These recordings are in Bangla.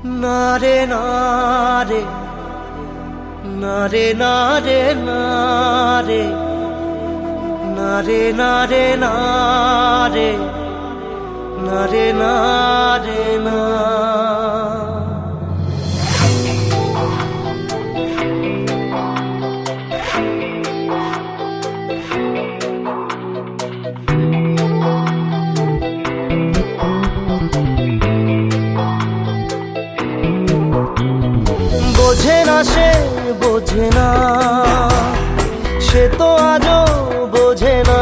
নারে নারে নারে নারে নারে নারে নারে নারে নারে নারে না বোঝে না সে বোঝে না সে তো আজও বোঝে না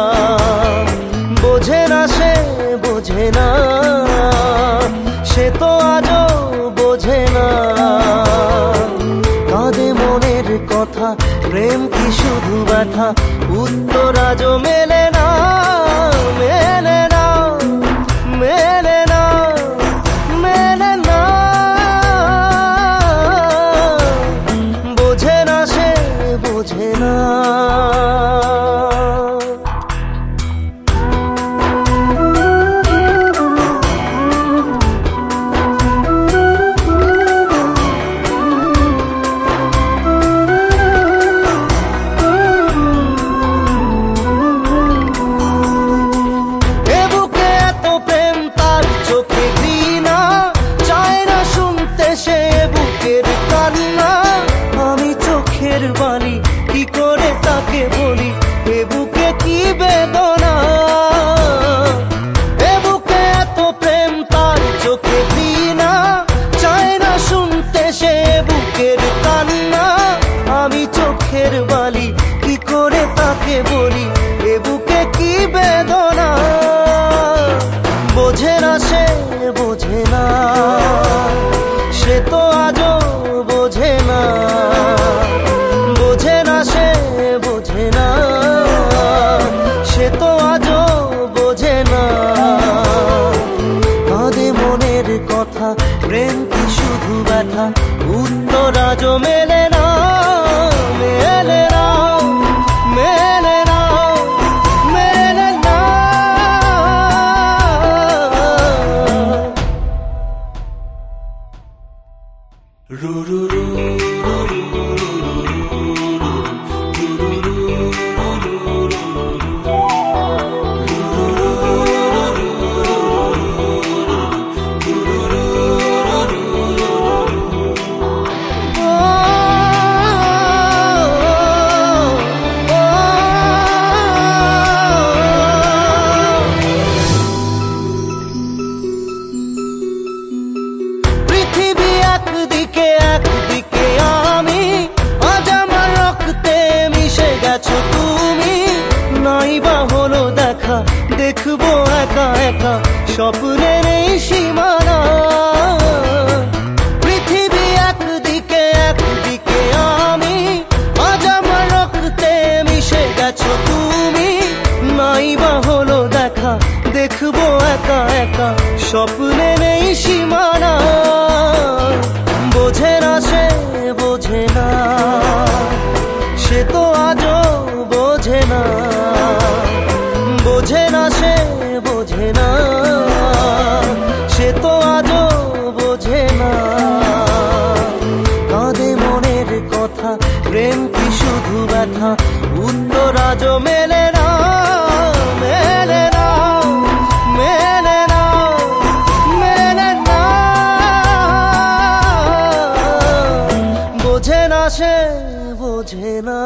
বোঝে না সে বোঝে না সে তো আজও বোঝে না কাঁদে মনের কথা প্রেম কি শুধু ব্যথা উত্তর আজও মেলে না মেলে না মেলে না মেলে না বোঝে না সে বোঝে না বাণী কি করে তাকে বলি এ বুকে কি বেদনা এ বুকে এত প্রেম তার চোখে দিনা চায় না শুনতে সে বুকের কান্না আমি চোখের বালি কি করে তাকে বলি এ বুকে কি বেদনা বোঝে না সে বোঝে না সে তো আজও বোঝে না বোঝে না সে বোঝে না সে তো আজও বোঝে না কাঁদে মনের কথা প্রেম কি শুধু ব্যথা উত্তর আজও মেলে না মেলে না মেলে না মেলে না রু রু রু দেখবো একা একা স্বপ্নের এই সীমানা পৃথিবী একদিকে একদিকে আমি আজ আমার রক্তে মিশে গেছো তুমি নাই বা হলো দেখা দেখবো একা একা স্বপ্নের এই সীমানা বোঝে না সে বোঝে না সে তো আজও বোঝে না বোঝে না সে বোঝে না সে তো আজও বোঝে না কাঁদে মনের কথা প্রেম কি শুধু ব্যথা উত্তর আজও মেলে না মেলে না মেলে না মেলে না বোঝে না সে বোঝে না